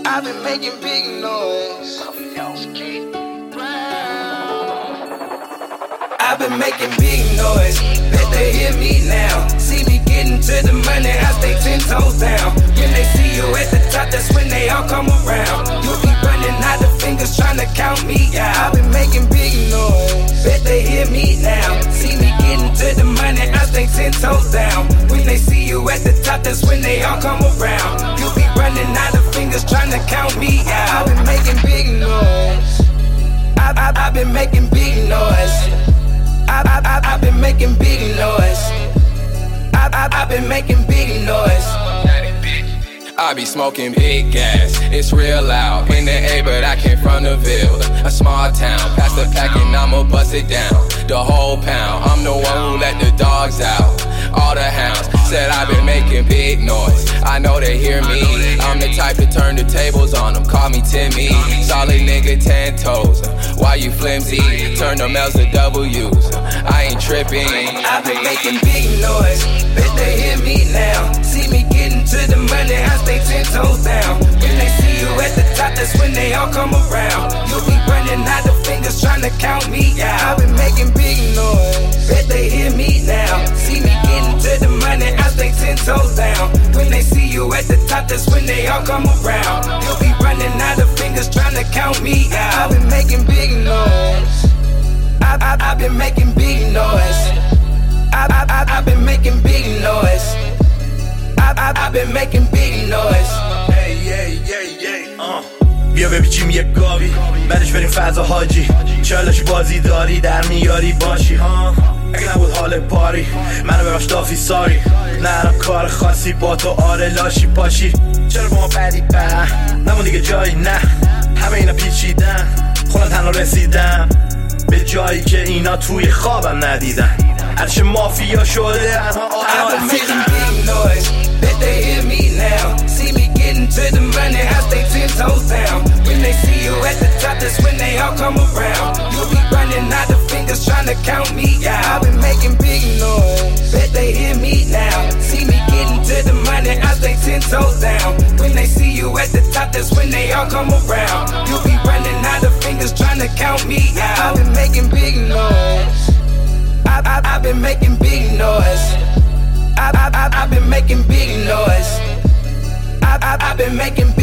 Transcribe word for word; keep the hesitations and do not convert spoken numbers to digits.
I've been making big noise. I've been making big noise. Bet they hear me now. See me getting to the money, I stay ten toes down. When they see you at the top, that's when they all come around. You be running out of fingers trying to count me out. I've been making big noise. Bet they hear me now. See me getting to the money, I stay ten toes down. When they see you at the top, that's when they all come around. You be running out of fingers trying to count me out. I've been making big noise. I've, I've, I've been making big noise. I've, I've, I've been making big noise. I've, I've, I've been making big noise. I be smoking big gas, it's real loud. In the A, but I came from the Ville, a small town. Pass the pack and I'ma bust it down, the whole pound. I'm the one who let the dogs out, all the hounds. Said I've been making big noise, I know they hear me. I'm the type to turn the tables on them, call me Timmy. Solid nigga, ten toes, why you flimsy? Turn them L's to W's, I ain't tripping. I've been making big noise, bet they hear me now. See me getting to the money, I stay ten toes down. When they see you at the top, that's when they all come around. You be running out of fingers trying to count me out. I've been making big noise, bet they hear me now. See me getting to the money, I stay ten toes down. When they see you at the top, that's when they all come around. You be running out of fingers trying to count me out. I've been making big noise. I've, I've, I've been making big noise. I've, I've, I've, I've been making big noise. I've, I've, I've been making big noise. Hey, yeah, yeah, yeah, uh. بیا بپیچیم یک گاوی بعدش بریم فضا حاجی چالش بازی داری در میاری باشی ها اگه نبود حال پاری منو ببخش دافی ساری نرم کار خاصی با تو آره لاشی پاشی چرا با ما بدی به نمون دیگه جایی نه همه اینا پیچیدن خودم تنها رسیدم به جایی که اینا توی خوابم ندیدن عرش مافیا شده از ما I've been making big noise, bet they hear me now. See me getting to the money, I stay ten toes down. When they see you at the top, that's when they all come around. You be running out of fingers trying to count me out. I've been making big noise, bet they hear me now. See me getting to the money, I stay ten toes down. When they see you at the top, that's when they all come around. You be running out of fingers trying to count me out. I've been making big noise. I've, I've, I've been making big noise. I've, I've, I've been making big noise. I've, I've, I've been making